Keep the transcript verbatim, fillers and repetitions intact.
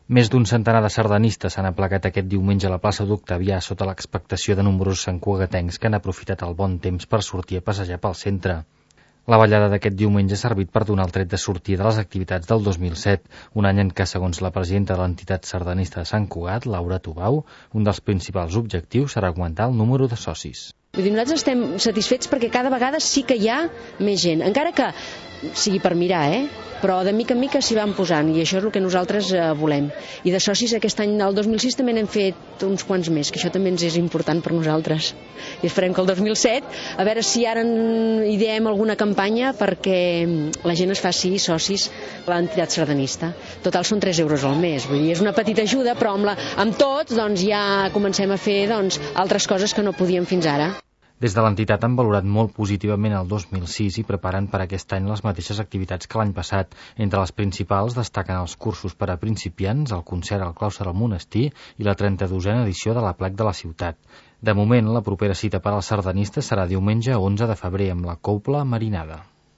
Més d'un centenar de sardanistes s'han aplegat aquest diumenge a la plaça d'Octavià sota l'expectació de nombrosos santcugatencs que han aprofitat el bon temps per sortir a passejar pel centre. La ballada d'aquest diumenge ha servit per donar el tret de sortida de les activitats del dos mil set, un any en què, segons la presidenta de l'entitat sardanista de Sant Cugat, Laura Tubau, un dels principals objectius serà augmentar el número de socis. Vull dir, nosaltres estem satisfets perquè cada vegada sí que hi ha més gent, encara que sigui per mirar, eh? Però de mica en mica s'hi van posant i això és el que nosaltres eh, volem. I de socis aquest any, el dos mil sis, també n'hem fet uns quants més, que això també ens és important per nosaltres. I esperem que el dos mil set, a veure si ara ideem alguna campanya perquè la gent es faci socis a l'entitat sardanista. Total són tres euros al mes, vull dir, és una petita ajuda, però amb, la, amb tots doncs, ja comencem a fer doncs, altres coses que no podíem fins ara. Des de l'entitat han valorat molt positivament el dos mil sis i preparen per aquest any les mateixes activitats que l'any passat. Entre les principals destaquen els cursos per a principiants, el concert al claustre del monestir i la trenta-dosena edició de l'Aplec de la ciutat. De moment, la propera cita per als sardanistes serà diumenge onze de febrer amb la Cobla Marinada.